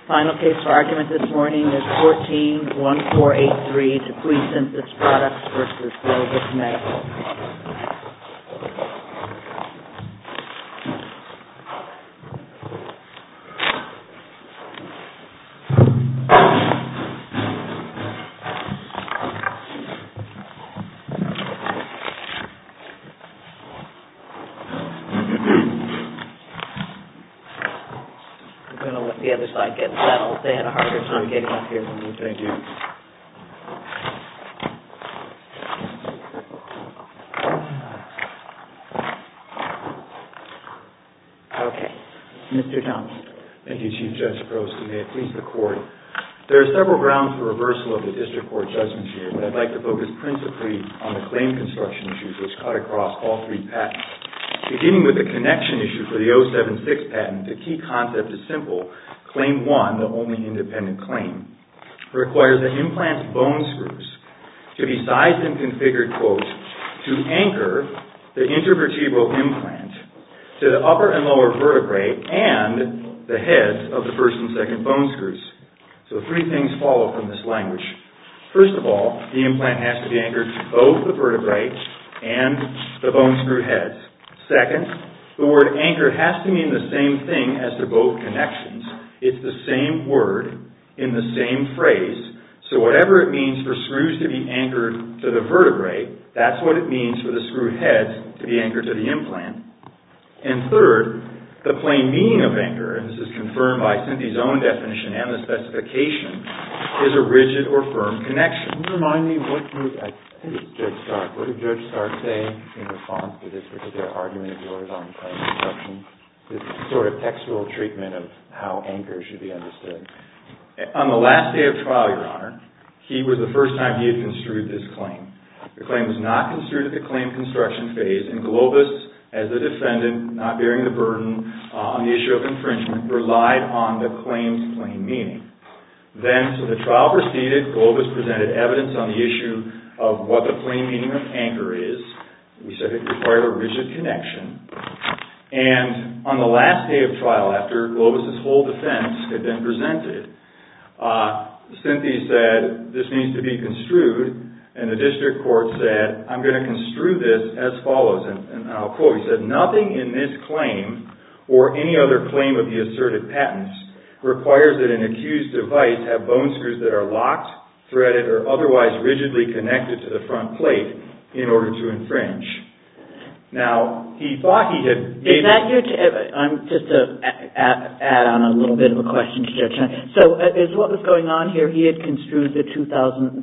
Final case for argument this morning is 14-1483, Depuis Synthes Products v. Globus Medical. The other side gets settled. They had a harder time getting up here than we did. Thank you. Okay. Mr. Johnson. Thank you, Chief Judge Prost, and may it please the Court. There are several grounds for reversal of the District Court judgment here, but I'd like to focus principally on the claim construction issues which cut across all three patents. Beginning with the connection issue for the 076 patent, the key concept is simple. Claim 1, the only independent claim, requires the implant's bone screws to be sized and configured, quote, to anchor the intervertebral implant to the upper and lower vertebrae and the heads of the first and second bone screws. So three things follow from this language. First of all, the implant has to be anchored to both the vertebrae and the bone screw heads. Second, the word anchor has to mean the same thing as to both connections. It's the same word in the same phrase, so whatever it means for screws to be anchored to the vertebrae, that's what it means for the screw heads to be anchored to the implant. And third, the plain meaning of anchor, and this is confirmed by Synthes' own definition and the specification, is a rigid or firm connection. Can you remind me I think it's Judge Stark. What did Judge Stark say in response to this particular argument of yours on claim construction? This sort of textual treatment of how anchor should be understood. On the last day of trial, Your Honor, he was the first time he had construed this claim. The claim was not construed at the claim construction phase, and Globus, as the defendant, not bearing the burden on the issue of infringement, relied on the claim's plain meaning. Then, so the trial proceeded. Globus presented evidence on the issue of what the plain meaning of anchor is. We said it required a rigid connection. And on the last day of trial, after Globus' whole defense had been presented, Synthes said, this needs to be construed, and the district court said, I'm going to construe this as follows, and I'll quote, he said, nothing in this claim or any other claim of the asserted patents requires that an accused device have bone screws that are locked, threaded, or otherwise rigidly connected to the front plate in order to infringe. Now, he thought he had... just to add on a little bit of a question to Judge Stein. So, is what was going on here, he had construed the 207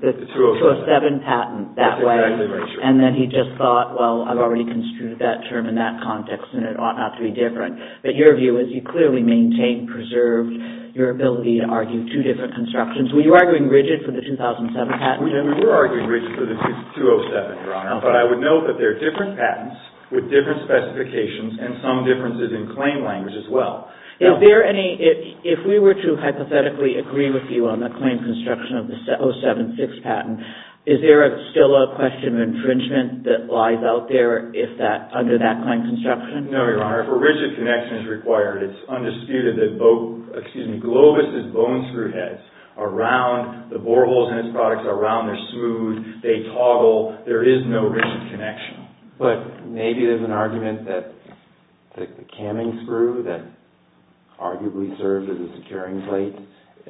patent that way, exactly right, sure. and then he just thought, well, I've already construed that term in that context, and it ought not to be different. But your view is you clearly maintained, preserved your ability to argue two different constructions. Were you arguing rigid for the 2007 patent? We were arguing rigid for the 207, Your Honor, but I would note that there are different patents with different specifications and some differences in claim language as well. Is there any, if we were to hypothetically agree with you on the claim construction of the 076 patent, is there still a question of infringement that lies out there under that claim construction? No, Your Honor. If a rigid connection is required, it's undisputed that Globus' bone screw heads are round, the bore holes in its products are round, they're smooth, they toggle, there is no rigid connection. But maybe there's an argument that the camming screw that arguably serves as a securing plate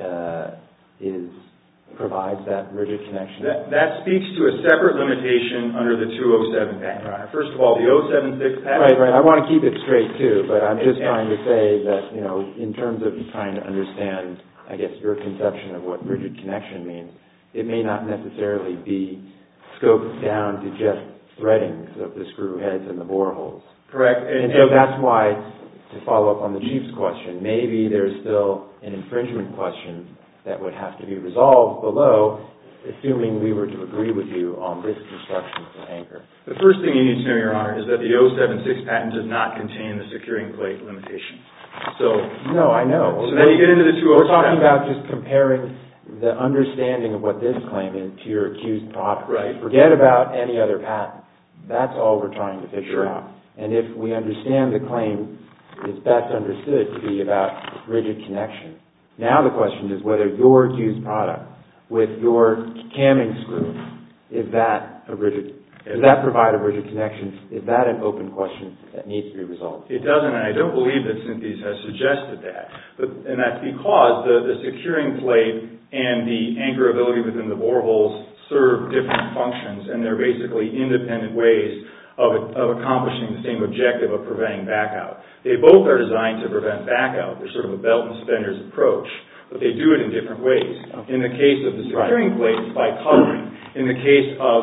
provides that rigid connection? That speaks to a separate limitation under the 207 patent, Your Honor. First of all, the 076 patent... Right. I want to keep it straight, too, but I'm just trying to say that, in terms of trying to understand, I guess, your conception of what rigid connection means, it may not necessarily be scoped down to just threadings of the screw heads and the bore holes. Correct. And so that's why, to follow up on the Chief's question, maybe there's still an infringement question that would have to be resolved below, assuming we were to agree with you on this construction for anchor. The first thing you need to know, Your Honor, is that the 076 patent does not contain the securing plate limitation. No, I know. So then you get into the 207. We're talking about just comparing the understanding of what this claim is to your accused product. Right. Forget about any other patent. That's all we're trying to figure out. And if we understand the claim is best understood to be about rigid connection, Now the question is whether your accused product with your camming screw, does that provide a rigid connection? Is that an open question that needs to be resolved? It doesn't, and I don't believe that Synthes has suggested that. And that's because the securing plate and the anchorability within the boreholes serve different functions, and they're basically independent ways of accomplishing the same objective of preventing backout. They both are designed to prevent backout. They're sort of a belt and suspenders approach, but they do it in different ways. In the case of the securing plate, it's by covering. In the case of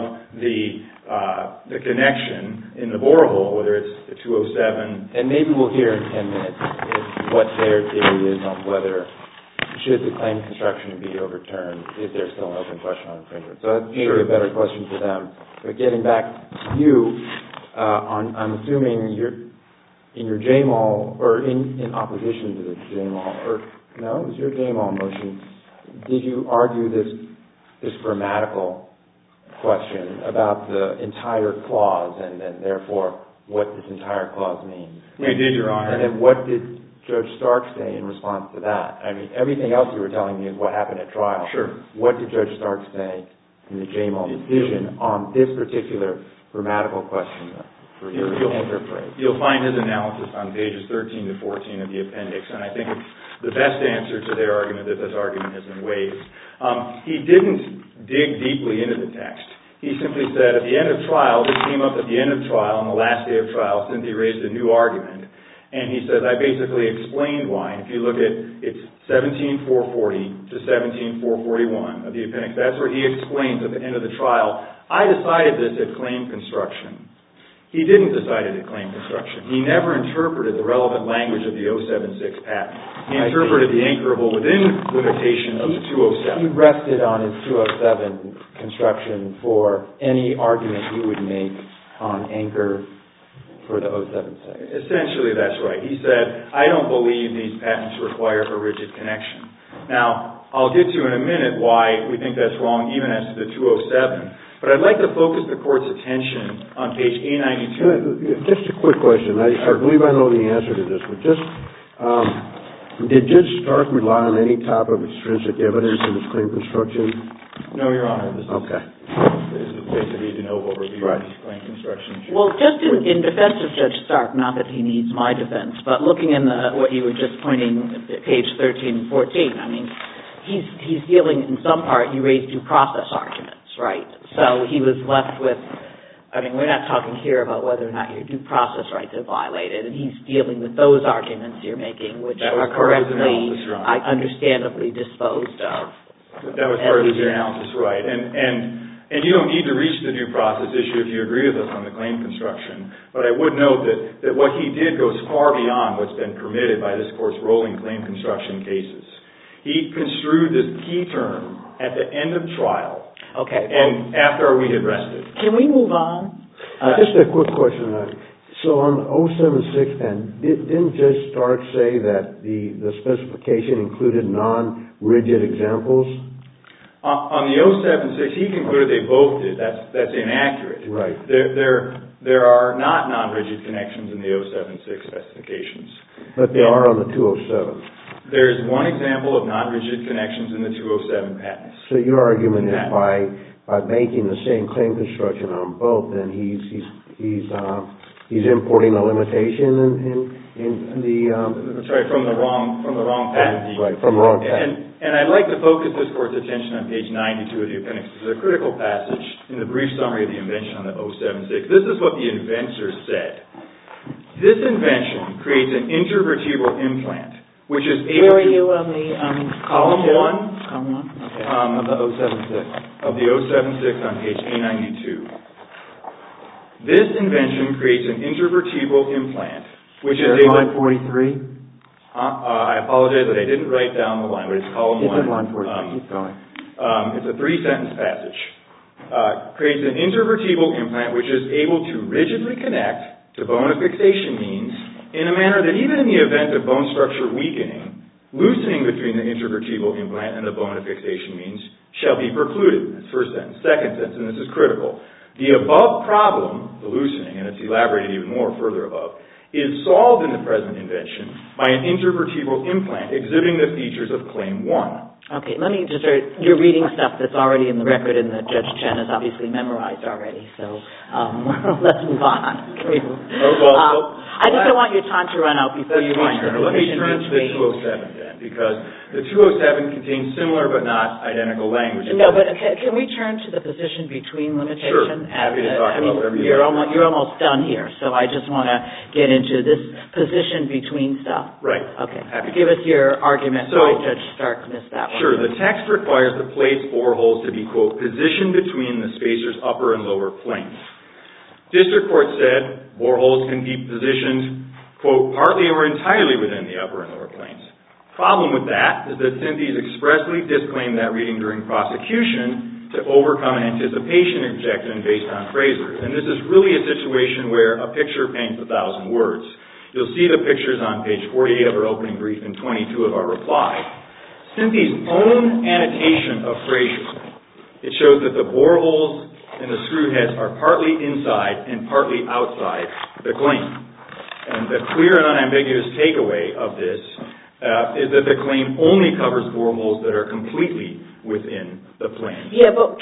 the connection in the borehole, whether it's the 207. And maybe we'll hear in 10 minutes what their theory is on whether, should the claim construction be overturned, is there still an open question on infringement? So that's maybe a better question for them. But getting back to you, I'm assuming in your JMAL, or in opposition to the JMAL, or no, it was your JMAL motion, did you argue this grammatical question about the entire clause and then therefore what this entire clause means? We did, Your Honor. And then what did Judge Stark say in response to that? I mean, everything else you were telling me is what happened at trial. Sure. What did Judge Stark say in the JMAL decision on this particular grammatical question for your anchor phrase? You'll find his analysis on pages 13 to 14 of the appendix, and I think it's the best answer to their argument that this argument has been waived. He didn't dig deeply into the text. He simply said at the end of trial, this came up at the end of trial, on the last day of trial, Cynthia raised a new argument, and he says, I basically explained why. And if you look at, it's 17440 to 17441 of the appendix, that's where he explains at the end of the trial, I decided this at claim construction. He didn't decide it at claim construction. He never interpreted the relevant language of the 076 patent. He interpreted the anchorable within limitation of the 207. He rested on his 207 construction for any argument you would make on anchor for the 076. Essentially, that's right. He said, I don't believe these patents require a rigid connection. Now, I'll get to in a minute why we think that's wrong, even as to the 207. But I'd like to focus the Court's attention on page A92. Just a quick question. I believe I know the answer to this, but just, did Judge Stark rely on any type of extrinsic evidence in his claim construction? No, Your Honor. This is basically a de novo review of his claim construction. Well, just in defense of Judge Stark, not that he needs my defense, but looking in what you were just pointing at page 13 and 14, I mean, he's dealing in some part, you raised due process arguments, right? So he was left with, I mean, we're not talking here about whether or not your due process rights are violated, and he's dealing with those arguments you're making, which are correctly, understandably disposed of. That was part of his analysis, right. And you don't need to reach the due process issue if you agree with us on the claim construction. But I would note that what he did goes far beyond what's been permitted by this Court's rolling claim construction cases. He construed this key term at the end of trial. Okay. And after we had rested. Can we move on? Just a quick question. So on 076 then, didn't Judge Stark say that the specification included non-rigid examples? On the 076, he concluded they both did. That's inaccurate. Right. There are not non-rigid connections in the 076 specifications. But there are on the 207. There is one example of non-rigid connections in the 207 patents. So your argument is by making the same claim construction on both, then he's importing a limitation in the That's right, from the wrong patent. Right, from the wrong patent. And I'd like to focus this Court's attention on page 92 of the appendix. There's a critical passage in the brief summary of the invention on the 076. This is what the inventor said. This invention creates an intervertebral implant, which is able Where are you on the column 1? Column 1. Okay. Of the 076. Of the 076 on page A92. This invention creates an intervertebral implant, which is able... line 43? I apologize that I didn't write down the line, but it's column 1. It's in line 43. Keep going. It's a 3-sentence passage. Creates an intervertebral implant, which is able to rigidly connect to bone affixation means in a manner that even in the event of bone structure weakening, loosening between the intervertebral implant and the bone affixation means shall be precluded. That's first sentence. Second sentence, and this is critical. The above problem, the loosening, and it's elaborated even more further above, is solved in the present invention by an intervertebral implant exhibiting the features of Claim 1. Okay, let me just start. You're reading stuff that's already in the record and that Judge Chen has obviously memorized already, so let's move on. I just don't want your time to run out before you reach the position. Let me turn to the 207 then, because the 207 contains similar but not identical language. No, but can we turn to the position between limitation? Sure, happy to talk about whatever you like. You're almost done here, so I just want to get into this position between stuff. Right. Okay. Give us your argument why Judge Stark missed that one. Sure. The text requires the plates boreholes to be, quote, positioned between the spacer's upper and lower planes. District Court said boreholes can be positioned, quote, partly or entirely within the upper and lower planes. Problem with that is that Synthes expressly disclaimed that reading during prosecution to overcome an anticipation objection based on Fraser. And this is really a situation where a picture paints 1,000 words. You'll see the pictures on page 48 of our opening brief and 22 of our reply. Synthes' own annotation of Fraser, it shows that the boreholes and the screw heads are partly inside and partly outside the claim. And the clear and unambiguous takeaway of this is that the claim only covers boreholes that are completely within the plane. Yeah, but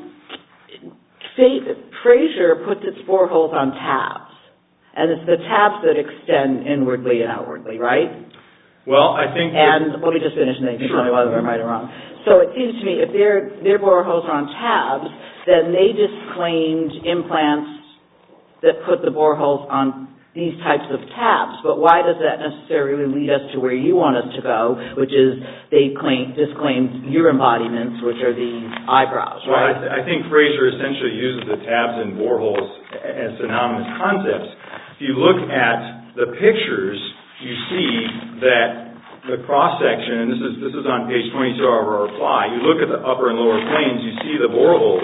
Fraser puts its boreholes on tabs, and it's the tabs that extend inwardly and outwardly, right? Well, I think... And let me just finish and then you can tell me whether I'm right or wrong. So it seems to me if their boreholes are on tabs, then they disclaimed implants that put the boreholes on these types of tabs. But why does that necessarily lead us to where you want us to go, which is they disclaimed your embodiments, which are these eyebrows, right? Well, I think Fraser essentially uses the tabs and boreholes as synonymous concepts. If you look at the pictures, you see that the cross-section, and this is on page 22 of our reply, you look at the upper and lower planes, you see the boreholes,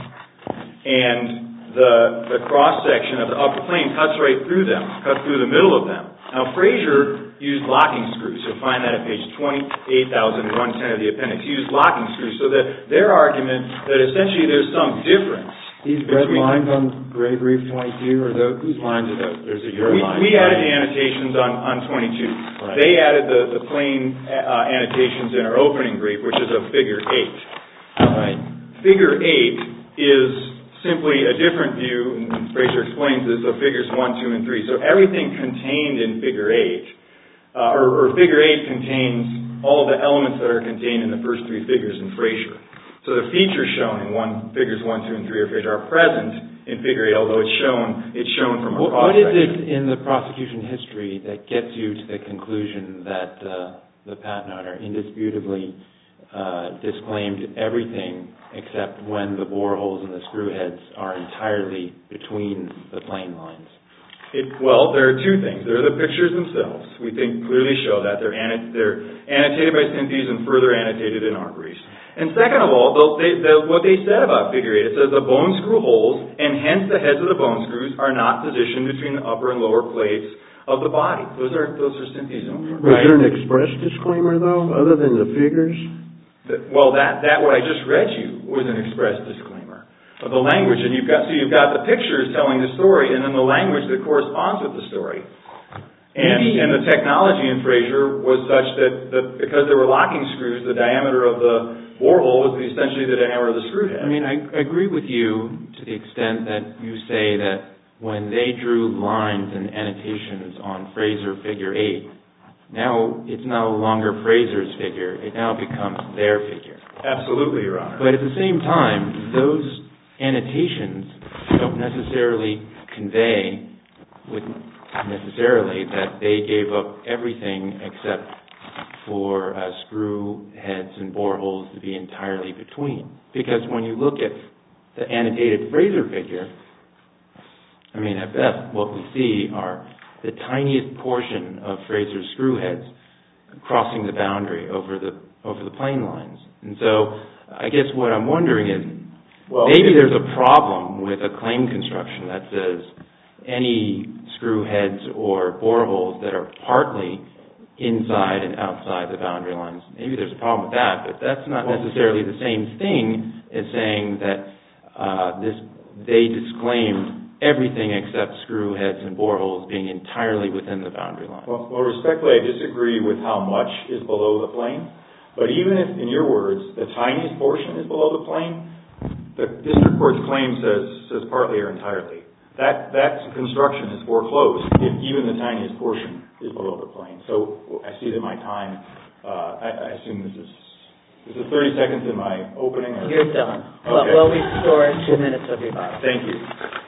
and the cross-section of the upper plane cuts right through them, cuts through the middle of them. Now, Fraser used locking screws. You'll find that at page 28,110 of the appendix. He used locking screws, so that their argument that essentially there's some difference. These red lines on Gray Brief 22, or whose lines are those? There's a your line. We added the annotations on 22. Right. They added the plain annotations in our opening brief, which is a figure 8. Right. Figure 8 is simply a different view, and Fraser explains this, of figures 1, 2, and 3. So everything contained in figure 8, or figure 8 contains all of the elements that are contained in the first 3 figures in Fraser. So the features shown in figures 1, 2, and 3 of Fraser are present in figure 8, although it's shown from a cross-section. What is it in the prosecution history that gets you to the conclusion that the patent owner indisputably disclaimed everything except when the boreholes and the screw heads are entirely between the plane lines? Well, there are two things. There are the pictures themselves. We think clearly show that they're annotated by Synthes and further annotated in our briefs. And second of all, what they said about figure 8, it says the bone screw holes and hence the heads of the bone screws are not positioned between the upper and lower plates of the body. Those are Synthes' own. Was there an express disclaimer though, other than the figures? Well, that what I just read you was an express disclaimer of the language, and you've got the pictures telling the story, and then the language that corresponds with the story. And the technology in Fraser was such that because there were locking screws, the diameter of the borehole was essentially the diameter of the screw head. I mean, I agree with you to the extent that you say that when they drew lines and annotations on Fraser figure 8, now it's no longer Fraser's figure, it now becomes their figure. Absolutely, Your Honor. But at the same time, those annotations don't necessarily convey necessarily that they gave up everything except for screw heads and boreholes to be entirely between. Because when you look at the annotated Fraser figure, I mean, at best, what we see are the tiniest portion of Fraser's screw heads crossing the boundary over the plane lines. And so I guess what I'm wondering is, maybe there's a problem with a claim construction that says any screw heads or boreholes that are partly inside and outside the boundary lines. Maybe there's a problem with that, but that's not necessarily the same thing as saying that they disclaimed everything except screw heads and boreholes being entirely within the boundary line. Well, respectfully, I disagree with how much is below the plane. But even if, in your words, the tiniest portion is below the plane, the district court's claim says partly or entirely. That construction is foreclosed if even the tiniest portion is below the plane. So I see that my time, I assume this is 30 seconds in my opening? Or? You're done. Okay. Well, we store 2 minutes of your bottle. Thank you.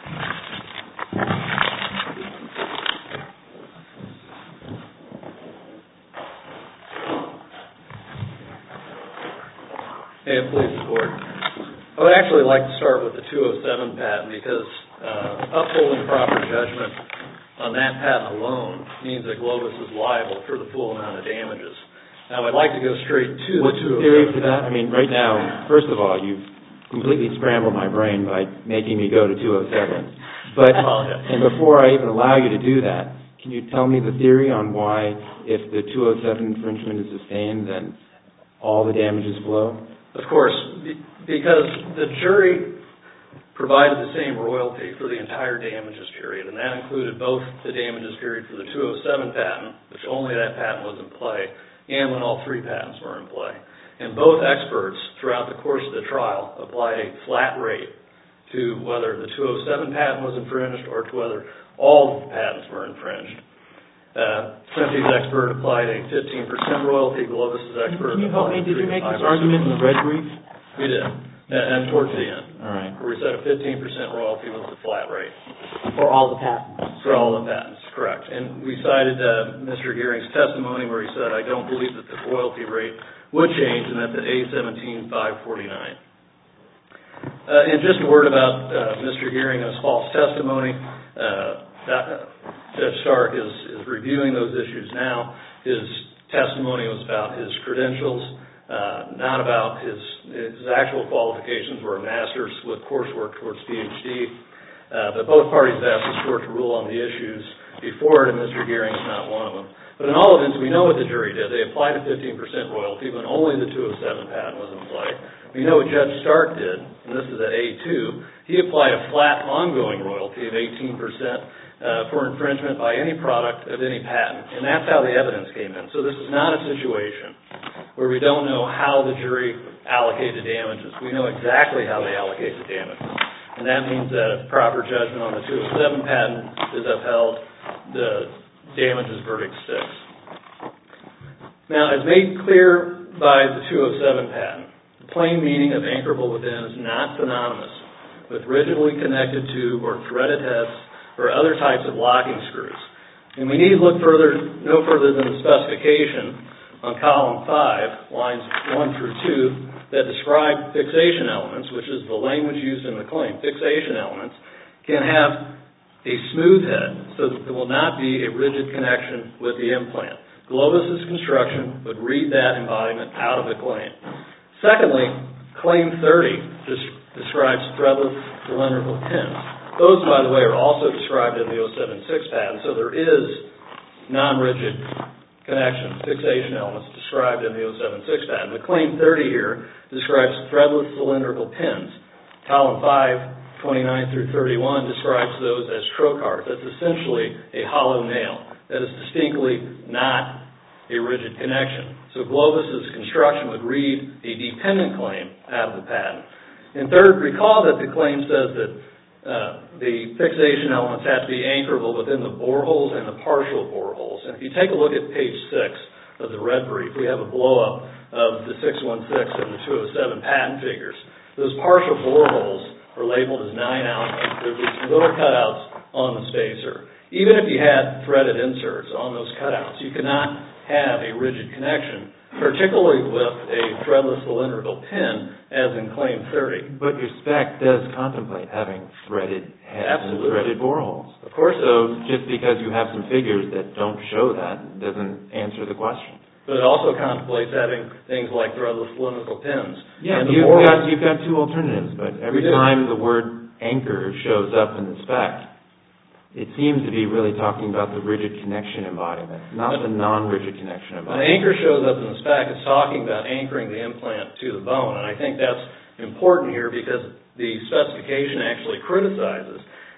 May it please the Court. I would actually like to start with the 207 patent because upholding proper judgment on that patent alone means that Globus is liable for the full amount of damages. Now, I'd like to go straight to the 207. What's the theory for that? I mean, right now, first of all, you've completely scrambled my brain by making me go to 207. But, and before I even allow you to do that, can you tell me the theory on why, if the 207 infringement is sustained, then all the damages flow? Of course, because the jury provided the same royalty for the entire damages period, and that included both the damages period for the 207 patent, which only that patent was in play, and when all 3 patents were in play. And both experts, throughout the course of the trial, applied a flat rate to whether the 207 patent was infringed or to whether all of the patents were infringed. Simply's expert applied a 15% royalty. Globus's expert Can you help me? applied Did you make 3 to 5%. this argument in the red brief? We did. And towards the end. All right. Where we said a 15% royalty was the flat rate. For all the patents. For all the patents, correct. And we cited Mr. Gearing's testimony where he said, I don't believe that the royalty rate would change, and that's at A17549. And just a word about Mr. Gearing and his false testimony. Judge Stark is reviewing those issues now. His testimony was about his credentials, not about his actual qualifications, were a master's with coursework towards PhD. But both parties have asked the court to rule on the issues before it, and Mr. Gearing is not one of them. But in all events, we know what the jury did. They applied a 15% royalty when only the 207 patent was in play. We know what Judge Stark did, and this is at A2. He applied a flat ongoing royalty of 18% for infringement by any product of any patent. And that's how the evidence came in. So this is not a situation where we don't know how the jury allocated damages. We know exactly how they allocated damages. And that means that if proper judgment on the 207 patent is upheld, the damages verdict sticks. Now, as made clear by the 207 patent, the plain meaning of anchorable within is not synonymous with rigidly connected to or threaded heads or other types of locking screws. And we need to look no further than the specification on column 5, lines 1 through 2, that describe fixation elements, which is the language used in the claim. Fixation elements can have a smooth head, so that there will not be a rigid connection with the implant. Globus's construction would read that embodiment out of the claim. Secondly, Claim 30 describes threadless cylindrical pins. Those, by the way, are also described in the 076 patent, so there is non-rigid connection, fixation elements described in the 076 patent. But Claim 30 here describes threadless cylindrical pins. Column 5, 29 through 31 describes those as trocars. That's essentially a hollow nail. That is distinctly not a rigid connection. So Globus's construction would read a dependent claim out of the patent. And third, recall that the claim says that the fixation elements have to be anchorable within the boreholes and the partial boreholes. And if you take a look at page 6 of the red brief, we have a blow-up of the 616 and the 207 patent figures. Those partial boreholes are labeled as 9 ounce. There's these little cutouts on the spacer. Even if you had threaded inserts on those cutouts, you could not have a rigid connection, particularly with a threadless cylindrical pin, as in Claim 30. But your spec does contemplate having threaded heads and threaded boreholes. Of course. So just because you have some figures that don't show that doesn't answer the question. But it also contemplates having things like threadless cylindrical pins. Yeah, you've got two alternatives, but every time the word anchor shows up in the spec, it seems to be really talking about the rigid connection embodiment, not the non-rigid connection embodiment. When anchor shows up in the spec, it's talking about anchoring the implant to the bone. And I think that's important here because the specification actually criticizes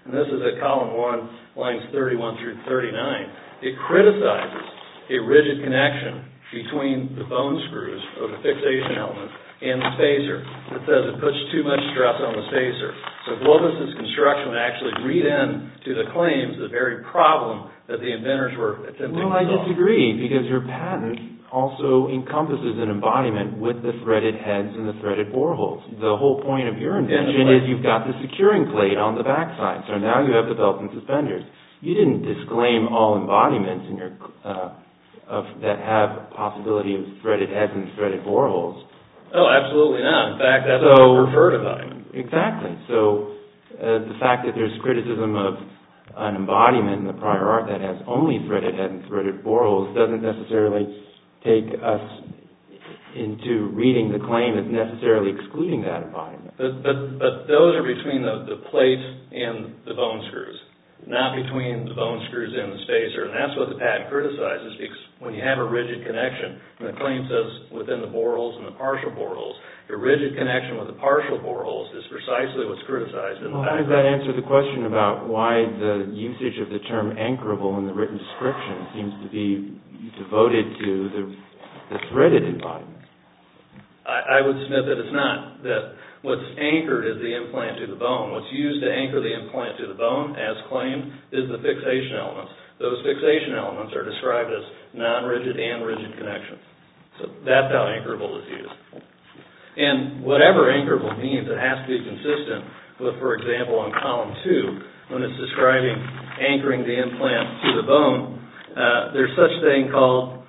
and this is at column 1, lines 31 through 39, it criticizes a rigid connection between the bone screws or the fixation elements and the spacer. It says it puts too much stress on the spacer. So Globus's construction would actually read in to the claims the very problem that the inventors were attempting to solve. Well, I disagree, because your patent also encompasses an embodiment with the threaded heads and the threaded boreholes. The whole point of your invention is you've got the securing plate on the backside, so now you have the belt and suspenders. You didn't disclaim all embodiments in your that have possibility of threaded heads and threaded boreholes. Oh, absolutely not. In fact, that's the preferred embodiment. Exactly. So the fact that there's criticism of an embodiment in the prior art that has only threaded head and threaded boreholes doesn't necessarily take us into reading the claim as necessarily excluding that embodiment. But those are between the plate and the bone screws, not between the bone screws and the spacer. And that's what the patent criticizes, because when you have a rigid connection, and the claim says within the boreholes and the partial boreholes, a rigid connection with the partial boreholes is precisely what's criticized in the patent. How does that answer the question about why the usage of the term anchorable in the written description seems to be devoted to the threaded embodiment? I would submit that it's not. That what's anchored is the implant to the bone. What's used to anchor the implant to the bone, as claimed, is the fixation elements. Those fixation elements are described as non-rigid and rigid connections. So that's how anchorable is used. And whatever anchorable means, it has to be consistent with, for example, on column 2, when it's describing anchoring the implant to the bone, there's such thing called,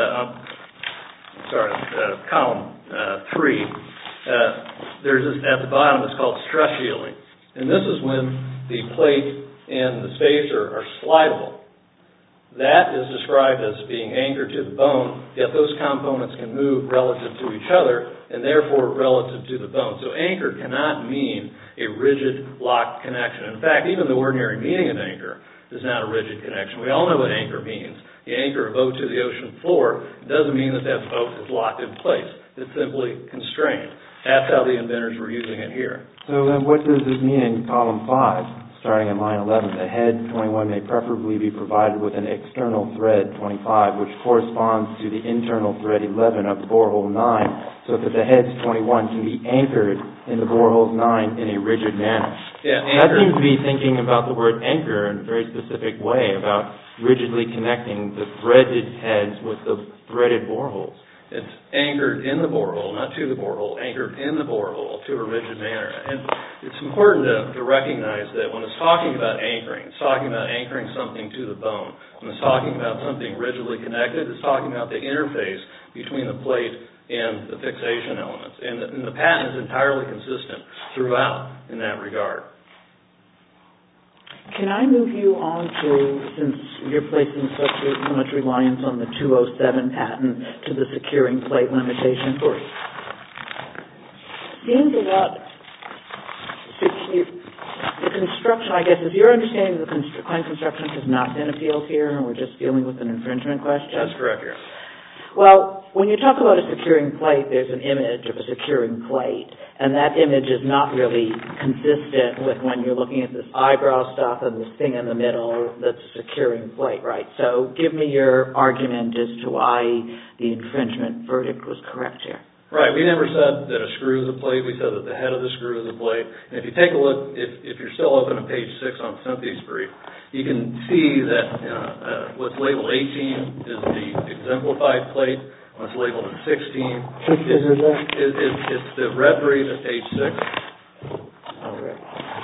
column 3, there's this, at the bottom, it's called stress shielding. And this is when the plate and the spacer are slidable. That is described as being anchored to the bone, yet those components can move relative to each other and therefore relative to the bone. So anchor cannot mean a rigid, locked connection. In fact, even the ordinary meaning of anchor is not a rigid connection. We all know what anchor means. You anchor a boat to the ocean floor. It doesn't mean that that boat is locked in place. It's simply constrained. That's how the inventors were using it here. So then what does it mean in column 5, starting at line 11? The head 21 may preferably be provided with an external thread 25, which corresponds to the internal thread 11 of the borehole 9, so that the heads 21 can be anchored in the boreholes 9 in a rigid manner. Yeah, that seems to be thinking about the word anchor in a very specific way, about rigidly connecting the threaded heads with the threaded boreholes. It's anchored in the borehole, not to the borehole, anchored in the borehole to a rigid manner. And it's important to recognize that when it's talking about anchoring, it's talking about anchoring something to the bone. When it's talking about something rigidly connected, it's talking about the interface between the plate and the fixation elements. And the patent is entirely consistent throughout in that regard. Can I move you on to, since you're placing such much reliance on the 207 patent, to the securing plate limitation? Of course. Seems a lot secure. The construction, I guess, is your understanding that the claim construction has not been appealed here and we're just dealing with an infringement question? That's correct, yes. Well, when you talk about a securing plate, there's an image of a securing plate, and that image is not really consistent with when you're looking at this eyebrow stuff and this thing in the middle that's a securing plate, right? So give me your argument as to why the infringement verdict was correct here. Right. We never said that a screw is a plate. We said that the head of the screw is a plate. And if you take a look, if you're still open on page 6 on Cynthia's brief, you can see that what's labeled 18 is the exemplified plate. What's labeled as 16 is the red brief at page 6. All right.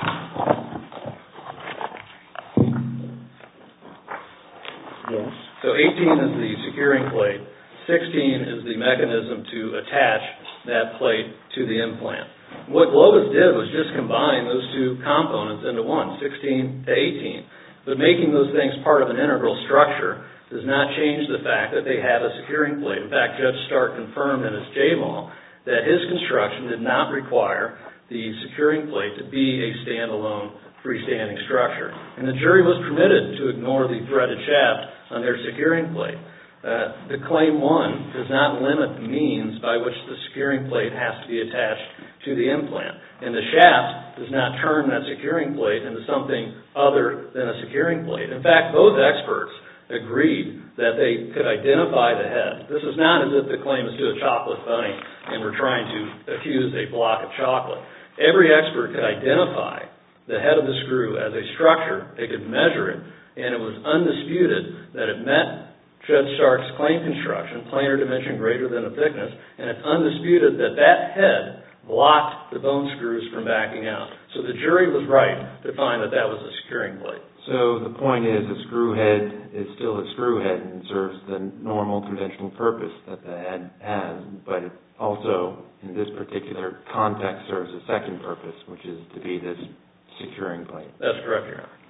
Yes. So 18 is the securing plate. 16 is the mechanism to attach that plate to the implant. What Globus did was just combine those two components into one, 16 to 18. But making those things part of an integral structure does not change the fact that they have a securing plate. In fact, Judge Stark confirmed in his J-Mall that his construction did not require the securing plate to be a standalone, freestanding structure. And the jury was permitted to ignore the threaded shaft on their securing plate. The Claim 1 does not limit the means by which the securing plate has to be attached to the implant. And the shaft does not turn that securing plate into something other than a securing plate. In fact, both experts agreed that they could identify the head. This is not as if the claim is to a chocolate bunny and we're trying to accuse a block of chocolate. Every expert could identify the head of the screw as a structure. They could measure it, and it was undisputed that it met Judge Stark's claim construction, planar dimension greater than the thickness, and it's undisputed that that head blocked the bone screws from backing out. So the jury was right to find that that was a securing plate. So the point is a screw head is still a screw head and serves the normal conventional purpose that the head has, but it also, in this particular context, serves a second purpose, which is to be this securing plate. That's correct, Your Honor.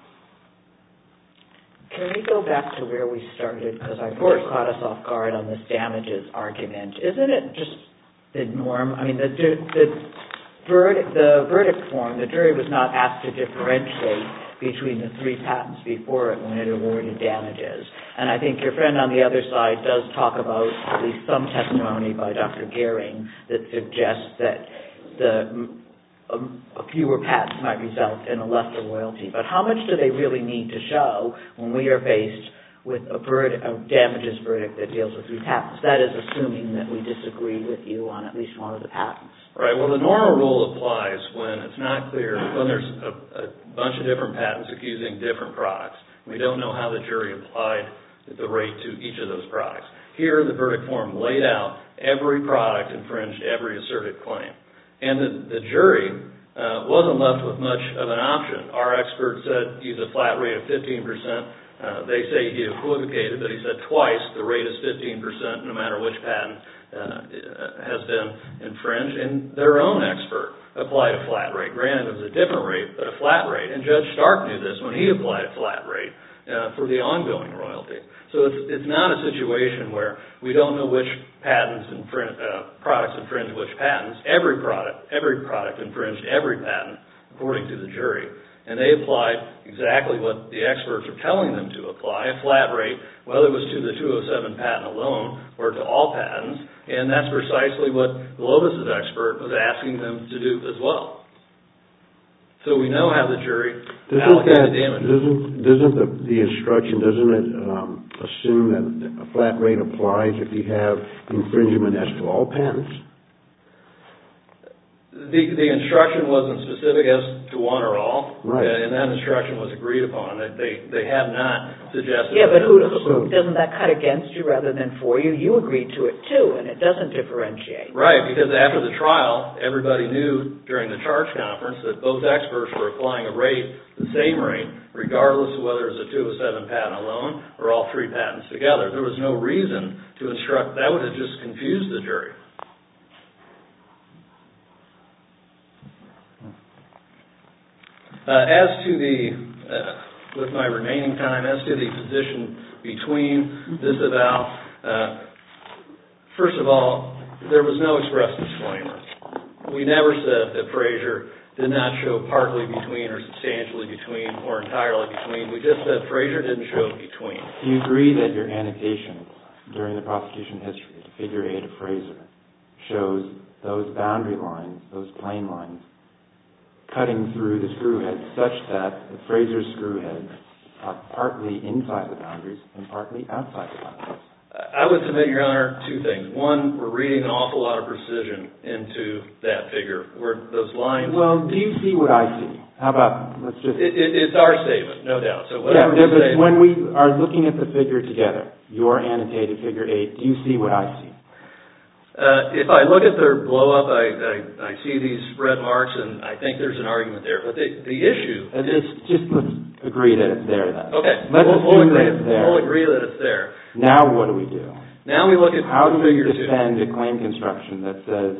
Can we go back to where we started? Because I think it caught us off guard on this damages argument. Isn't it just the norm? I mean, the verdict form, the jury was not asked to differentiate between the three patents before it when it awarded damages. And I think your friend on the other side does talk about at least some testimony by Dr. Gehring that suggests that fewer patents might result in a lesser royalty. But how much do they really need to show when we are faced with a damages verdict that deals with three patents? That is assuming that we disagree with you on at least one of the patents. Right. Well, the normal rule applies when it's not clear, when there's a bunch of different patents accusing different products. We don't know how the jury applied the rate to each of those products. Here, the verdict form laid out every product infringed every asserted claim. And the jury wasn't left with much of an option. Our expert said use a flat rate of 15%. They say he equivocated, but he said twice the rate is 15% no matter which patent has been infringed. And their own expert applied a flat rate. Granted, it was a different rate, but a flat rate. And Judge Stark knew this when he applied a flat rate for the ongoing royalty. So it's not a situation where we don't know which patents products infringe which patents. Every product infringed every patent according to the jury. And they applied exactly what the experts are telling them to apply, a flat rate, whether it was to the 207 patent alone or to all patents. And that's precisely what Globus' expert was asking them to do as well. So we know how the jury allocated the damages. Doesn't the instruction, doesn't it assume that a flat rate applies if you have infringement as to all patents? The instruction wasn't specific as to one or all, right. And that instruction was agreed upon. They have not suggested. Yeah, but doesn't that cut against you rather than for you? You agreed to it too, and it doesn't differentiate. Right, because after the trial, everybody knew during the charge conference that both experts were applying a rate, the same rate, regardless of whether it was a 207 patent alone or all three patents together. There was no reason to instruct. That would have just confused the jury. As to with my remaining time, as to the position between disavow, first of all, there was no express disclaimer. We never said that Frazier did not show partly between or substantially between or entirely between. We just said Frazier didn't show between. Do you agree that your annotation during the prosecution history, the figure 8 of Frazier, shows those boundary lines, those plane lines, cutting through the screw head such that the Frazier screw heads are partly inside the boundaries and partly outside the boundaries? I would submit, Your Honor, two things. One, we're reading an awful lot of precision into that figure, where those lines... Well, do you see what I see? How about, let's just... It's our statement, no doubt. So whatever but when we are looking at the figure together, your annotated figure 8, do you see what I see? If I look at their blow-up, I see these red marks, and I think there's an argument there. But the issue is... Let's agree that it's there, then. Okay. We'll agree that it's there. Now what do we do? Now we look at how do we figure 2. defend a claim construction that says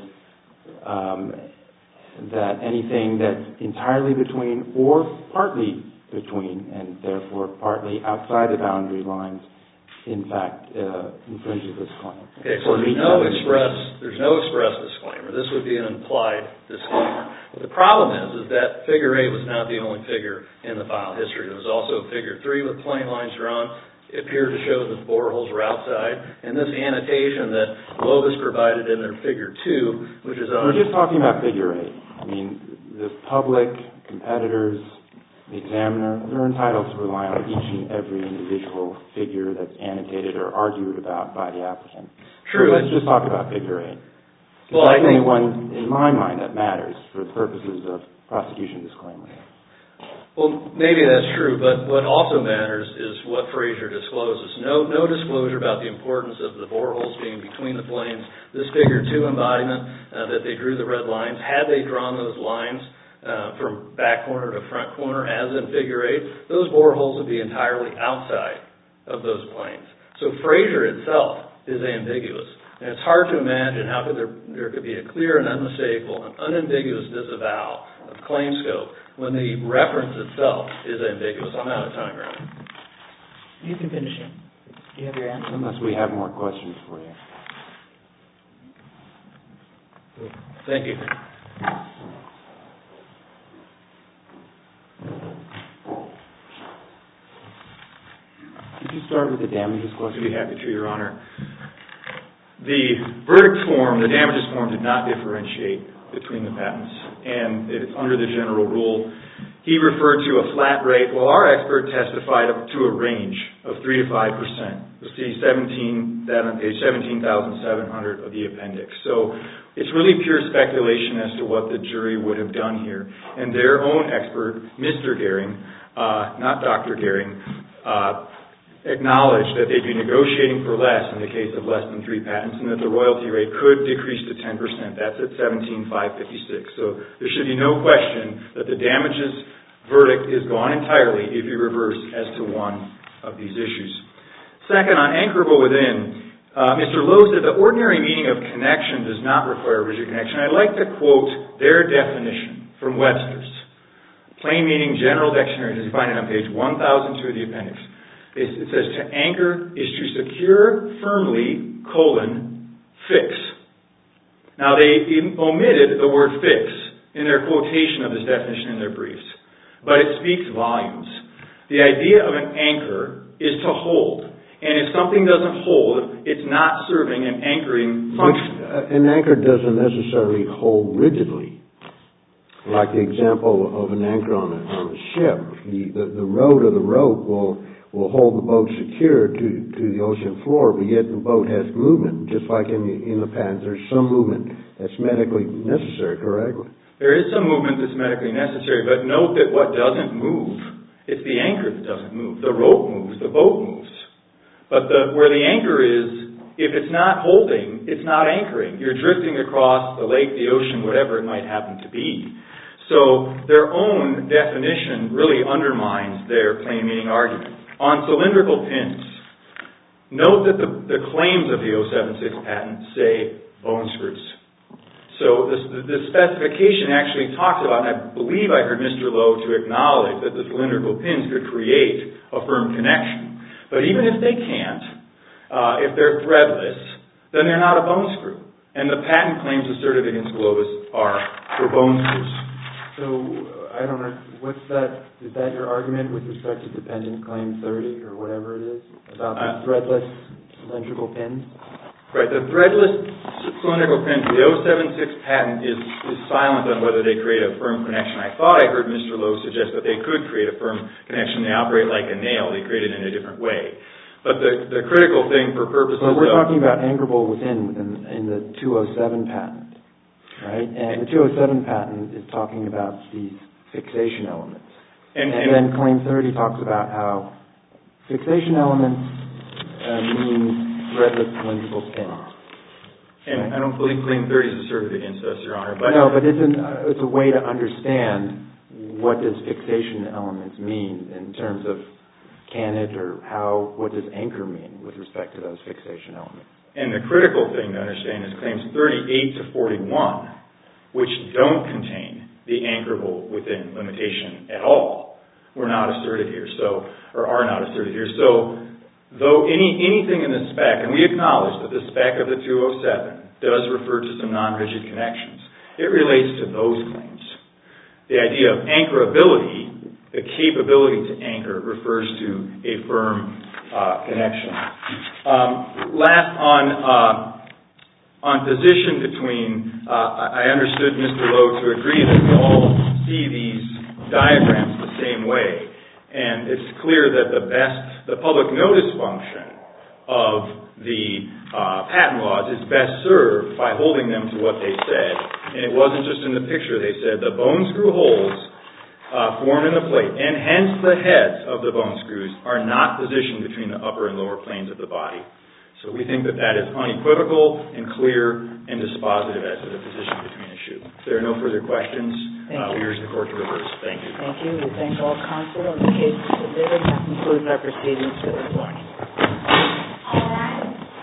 that anything that's entirely between or partly between, and therefore partly outside the boundary lines, in fact, infringes this claim. Okay, so there's no express disclaimer. This would be an implied disclaimer. But the problem is that figure 8 was not the only figure in the file history. There was also figure 3 with plain lines drawn. appeared to show that the boreholes were outside, and this annotation that Lovis provided in their Figure 2, which is on... We're just talking about Figure 8. I mean, the public, competitors, the examiner, they're entitled to rely on each and every individual figure that's annotated or argued about by the applicant. True. So let's just talk about Figure 8. Well, that's the only one, in my mind, that matters for the purposes of prosecution disclaimer. Well, maybe that's true, but what also matters is what Fraser discloses. No disclosure about the importance of the boreholes being between the planes. This Figure 2 embodiment that they drew the red lines, had they drawn those lines from back corner to front corner, as in Figure 8, those boreholes would be entirely outside of those planes. So Fraser itself is ambiguous. And it's hard to imagine how there could be a clear and unmistakable and unambiguous disavowal of claim scope when the reference itself is ambiguous. I'm out of time, Your Honor. You can finish it. You have your answer. Unless we have more questions for you. Thank you. Could you start with the damages question? I'd be happy to, Your Honor. The verdict form, the damages form, did not differentiate between the patents, and it's under the general rule. He referred to a flat rate, while our expert testified to a range of 3 to 5%. You'll see that on page 17,700 of the appendix. So it's really pure speculation as to what the jury would have done here. And their own expert, Mr. Gehring, not Dr. Gehring, acknowledged that they'd be negotiating for less in the case of less than 3 patents, and that the royalty rate could decrease to 10%. That's at 17,556. So there should be no question that the damages verdict is gone entirely if you reverse as to one of these issues. Second, on anchorable within, Mr. Lowe said the ordinary meaning of connection does not require rigid connection. I'd like to quote their definition from Webster's. Plain meaning general dictionary, as you find it on page 1002 of the appendix. It says to anchor is to secure firmly, fix. Now they omitted the word fix in their quotation of this definition in their briefs, but it speaks volumes. The idea of an anchor is to hold, and if something doesn't hold, it's not serving an anchoring function. An anchor doesn't necessarily hold rigidly. Like the example of an anchor on a ship, the road or the rope will hold the boat secure to the ocean floor, but yet the boat has movement, just like in the patents. There's some movement that's medically necessary, correct? There is some movement that's medically necessary, but note that what doesn't move, it's the anchor that doesn't move. The rope moves, the boat moves. But where the anchor is, if it's not holding, it's not anchoring. You're drifting across the lake, the ocean, whatever it might happen to be. So their own definition really undermines their plain meaning argument. On cylindrical pins, note that the claims of the 076 patent say bone screws. So the specification actually talks about, and I believe I heard Mr. Lowe to acknowledge that the cylindrical pins could create a firm connection. But even if they can't, if they're threadless, then they're not a bone screw. And the patent claims asserted against Globus are for bone screws. So, I don't know, is that your argument with respect to dependent claim 30 or whatever it is, about the threadless cylindrical pins? Right, the threadless cylindrical pins, the 076 patent is silent on whether they create a firm connection. I thought I heard Mr. Lowe suggest that they could create a firm connection. They operate like a nail. They create it in a different way. But the critical thing for purposes of... But we're talking about anchorable within in the 207 patent, right? And the 207 patent is talking about these fixation elements. And then claim 30 talks about how fixation elements mean threadless cylindrical pins. And right? I don't believe claim 30 is asserted against us, Your Honor. But no, but it's a way to understand what does fixation elements mean in terms of can it or what does anchor mean with respect to those fixation elements. And the critical thing to understand is claims 38 to 41, which don't contain the anchorable within limitation at all, were not asserted here, or are not asserted here. So, though anything in the spec, and we acknowledge that the spec of the 207 does refer to some non-rigid connections, it relates to those claims. The idea of anchorability, the capability to anchor, refers to a firm connection. Last, on position between, I understood Mr. Lowe to agree that we all see these diagrams the same way, and it's clear that the public notice function of the patent laws is best served by holding them to what they said. And it wasn't just in the picture. They said the bone screw holes form in the plate, and hence the heads of the bone screws are not positioned between the upper and lower planes of the body. So we think that that is unequivocal and clear and dispositive as to the position between issue. If there are no further questions, we urge the court to reverse. Thank you. Thank you. We thank all counsel, and the case is submitted. That concludes our proceedings for this morning.